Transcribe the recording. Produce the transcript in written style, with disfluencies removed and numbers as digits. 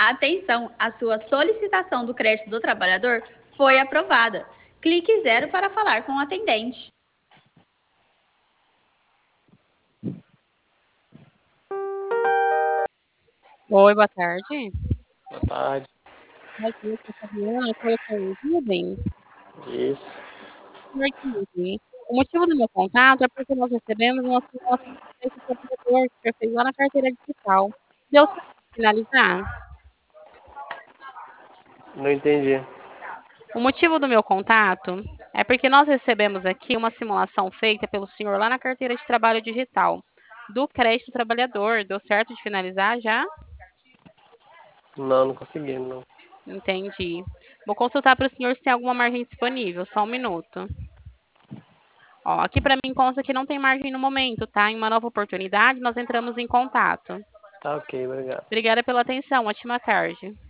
Atenção, a sua solicitação do crédito do trabalhador foi aprovada. Clique 0 para falar com o atendente. Oi, boa tarde. Boa tarde. Aqui eu sou a Fabiana, eu falo com o Rubem. Isso. Senhor Rubem, o motivo do meu contato é porque nós recebemos uma simulação do crédito do trabalhador que você fez lá na carteira digital. Deu certo de finalizar? Não entendi. O motivo do meu contato é porque nós recebemos aqui uma simulação feita pelo senhor lá na carteira de trabalho digital do crédito do trabalhador. Deu certo de finalizar já? Não consegui, não. Entendi. Vou consultar para o senhor se tem alguma margem disponível. Só um minuto. Ó, aqui para mim consta que não tem margem no momento, tá? Em uma nova oportunidade, nós entramos em contato. Tá ok, obrigado. Obrigada pela atenção. Ótima tarde.